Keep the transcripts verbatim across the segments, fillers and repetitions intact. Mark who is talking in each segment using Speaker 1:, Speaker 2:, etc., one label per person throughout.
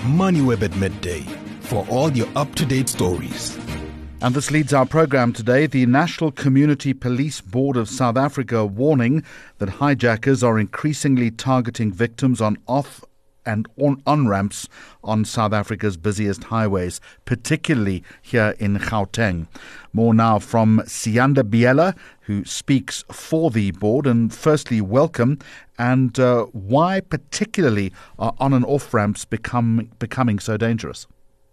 Speaker 1: MoneyWeb at midday for all your up-to-date stories.
Speaker 2: And this leads our program today. The National Community Police Board of South Africa warning that hijackers are increasingly targeting victims on off and on, on ramps on South Africa's busiest highways, particularly here in Gauteng. More now from Siyanda Biela, who speaks for the board. And firstly, welcome. And uh, why particularly are on and off ramps become, becoming so dangerous?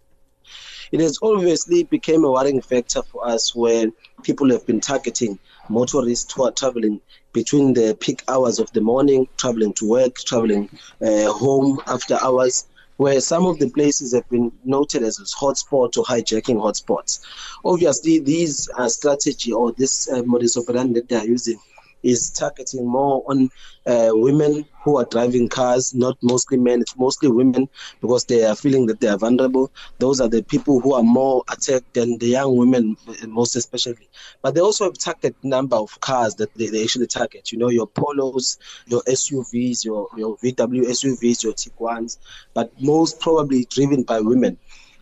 Speaker 3: It has obviously become a worrying factor for us when people have been targeting motorists who are traveling between the peak hours of the morning, traveling to work, traveling uh, home after hours, where some of the places have been noted as hotspots or hijacking hotspots. Obviously, these uh, strategy or this uh, modus operandi that they are using is targeting more on uh, women who are driving cars, not mostly men, it's mostly women because they are feeling that they are vulnerable. Those are the people who are more attacked than the young women, most especially. But they also have targeted number of cars that they, they actually target. You know, your Polos, your S U Vs, your, your V W S U Vs, your Tiguans, but most probably driven by women.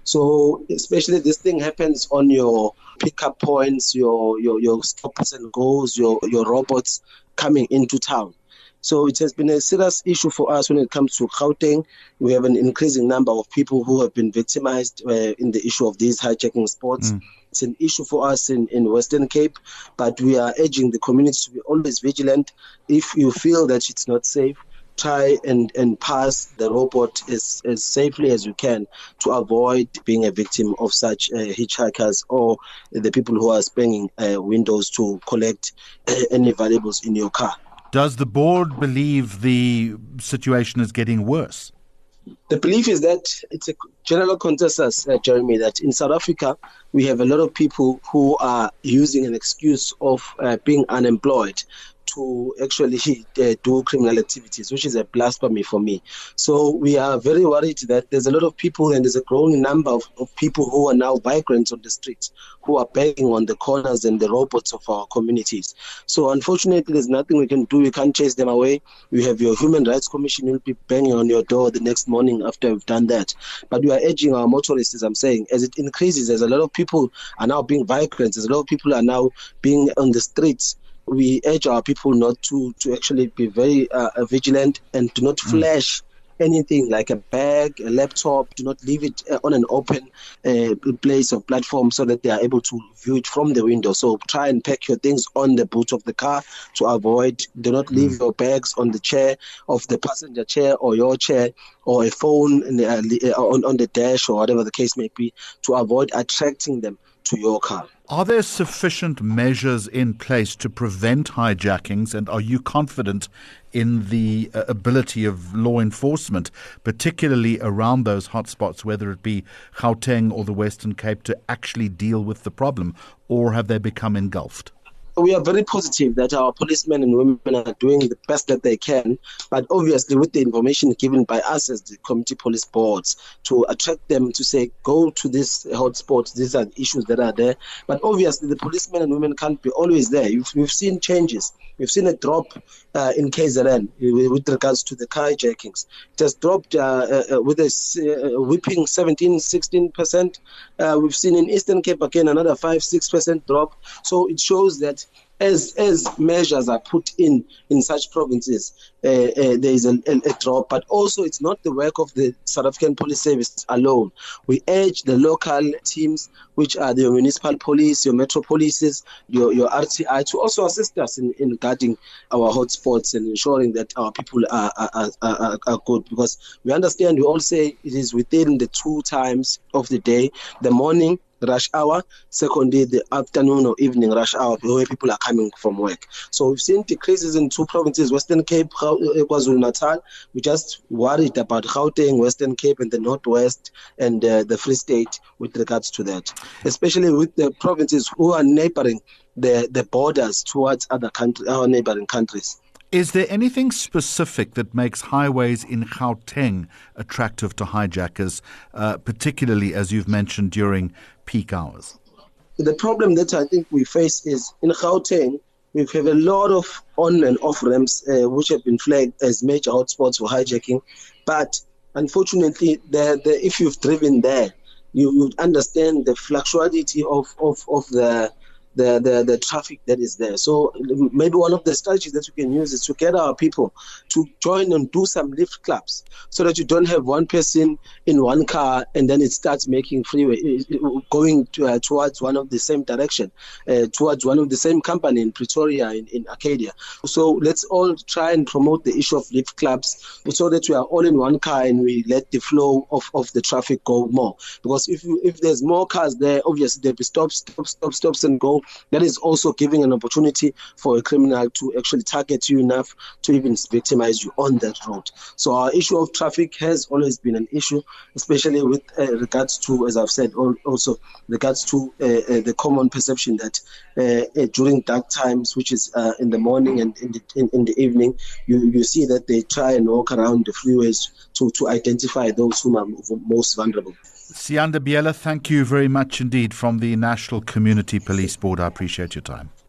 Speaker 3: So especially this thing happens on your pickup points, your your your stops and goes, your your robots coming into town. So it has been a serious issue for us when it comes to Gauteng. We have an increasing number of people who have been victimized uh, in the issue of these hijacking spots. Mm. It's an issue for us in, in Western Cape, but we are urging the community to be always vigilant. If you feel that it's not safe, try and, and pass the robot as, as safely as you can to avoid being a victim of such uh, hitchhikers or the people who are spanging uh, windows to collect uh, any valuables in your car.
Speaker 2: Does the board believe the situation is getting worse?
Speaker 3: The belief is that it's a general consensus, uh, Jeremy, that in South Africa, we have a lot of people who are using an excuse of uh, being unemployed to actually uh, do criminal activities, which is a blasphemy for me. So we are very worried that there's a lot of people and there's a growing number of, of people who are now migrants on the streets, who are begging on the corners and the robots of our communities. So unfortunately, there's nothing we can do. We can't chase them away. We have your Human Rights Commission who will be banging on your door the next morning after we've done that. But we are urging our motorists, as I'm saying, as it increases, as a lot of people are now being migrants, as a lot of people are now being on the streets, we urge our people not to, to actually be very uh, vigilant and do not flash mm. anything like a bag, a laptop. Do not leave it uh, on an open uh, place or platform so that they are able to view it from the window. So try and pack your things on the boot of the car to avoid, do not leave mm. your bags on the chair of the passenger chair or your chair or a phone in the, uh, on, on the dash or whatever the case may be to avoid attracting them to your car.
Speaker 2: Are there sufficient measures in place to prevent hijackings, and are you confident in the uh, ability of law enforcement, particularly around those hotspots, whether it be Gauteng or the Western Cape, to actually deal with the problem, or have they become engulfed?
Speaker 3: We are very positive that our policemen and women are doing the best that they can, but obviously with the information given by us as the community police boards to attract them to say, go to this hotspot, these are the issues that are there. But obviously the policemen and women can't be always there. We've seen changes. We've seen a drop uh, in K Z N with regards to the carjackings. It has dropped uh, uh, with a uh, whipping seventeen, sixteen percent. Uh, we've seen in Eastern Cape again another five, six percent drop. So it shows that As as measures are put in in such provinces, uh, uh, there is a, a, a drop. But also, it's not the work of the South African Police Service alone. We urge the local teams, which are the municipal police, your metro polices, your, your R T I, to also assist us in, in guarding our hotspots and ensuring that our people are, are, are, are good. Because we understand, we all say it is within the two times of the day, the morning, rush hour, secondly, the afternoon or evening rush hour where people are coming from work. So we've seen decreases in two provinces, Western Cape, KwaZulu-Natal. We're just worried about Gauteng, Western Cape and the Northwest and uh, the Free State with regards to that, especially with the provinces who are neighboring the, the borders towards other countries, our neighboring countries.
Speaker 2: Is there anything specific that makes highways in Gauteng attractive to hijackers, uh, particularly, as you've mentioned, during peak hours?
Speaker 3: The problem that I think we face is in Gauteng, we have a lot of on and off ramps uh, which have been flagged as major hotspots for hijacking, but unfortunately, the, the, if you've driven there, you would understand the fluctuality of, of, of the The, the the traffic that is there. So maybe one of the strategies that we can use is to get our people to join and do some lift clubs, so that you don't have one person in one car and then it starts making freeway going to, uh, towards one of the same direction, uh, towards one of the same company in Pretoria, in, in Arcadia. So let's all try and promote the issue of lift clubs, so that we are all in one car and we let the flow of, of the traffic go more. Because if you, if there's more cars there, obviously there'll be stops, stops, stops, stops and go. That is also giving an opportunity for a criminal to actually target you enough to even victimize you on that road. So our issue of traffic has always been an issue, especially with uh, regards to, as I've said, also regards to uh, uh, the common perception that uh, uh, during dark times, which is uh, in the morning and in the, in, in the evening, you, you see that they try and walk around the freeways to, to identify those who are most vulnerable.
Speaker 2: Siyanda Biyela, thank you very much indeed from the National Community Police Board. I appreciate your time.